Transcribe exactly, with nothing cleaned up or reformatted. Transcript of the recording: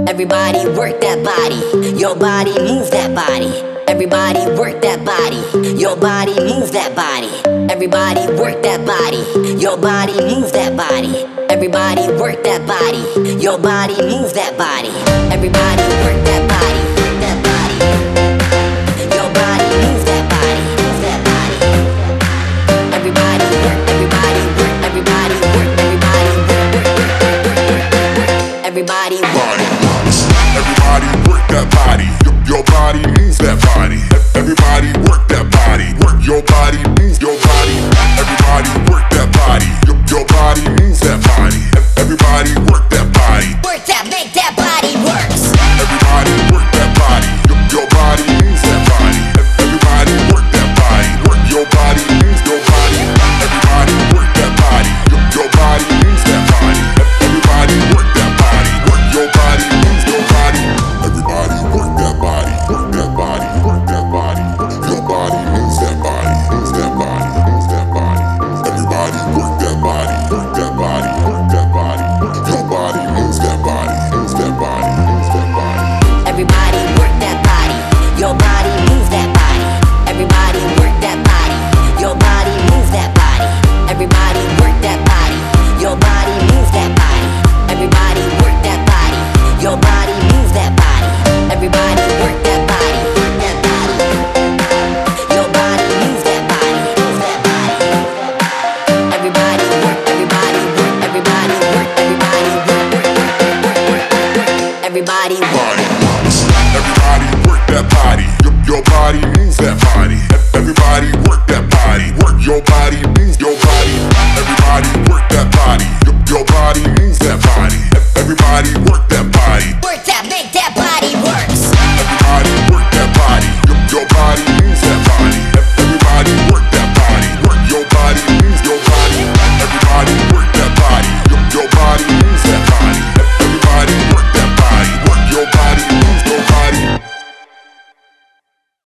Everybody work that body. Your body move that body. Everybody work that body. Your body move that body. Everybody work that body. Your body move that body. Everybody work that body. Your body move that body. Everybody work that body. That body. Your body move that body. Move that body. Everybody work. Everybody work. Everybody work. Everybody work. Work. Work. Work. Work. Work. Everybody work. Everybody work that body. Your body move that body. Everybody work that body. Work your body, move your body. Everybody work that body. Your body move that body. Everybody work that body. Work that, make that body works. Everybody work that body. Your body move that body. Everybody work that body. Work your body, move your body. Everybody work that body. Your body move that body. Everybody work that body. Work your body, move your body. Everybody work that body. Work that body. Work that body. Your body moves that body. Moves that body. Moves that body. Everybody work that body. Work that body. Work that body. Your body moves that body. Moves that body. Moves that body. Everybody work that body. Your body move that body. Everybody work that body. Your body move that body. Everybody work that body. Your body move that body. Everybody work that body. Your body move that body. Everybody work that body. Work that body. Your body move that body. Move that body. Everybody work. Everybody work. Everybody work. Everybody work. Work. Work. Work. Work. Work. Work. Everybody work. Everybody work that body. Your body move that body. Everybody work that body. Work your body, move your body. Everybody work that body. Your body move that body. Everybody work that body.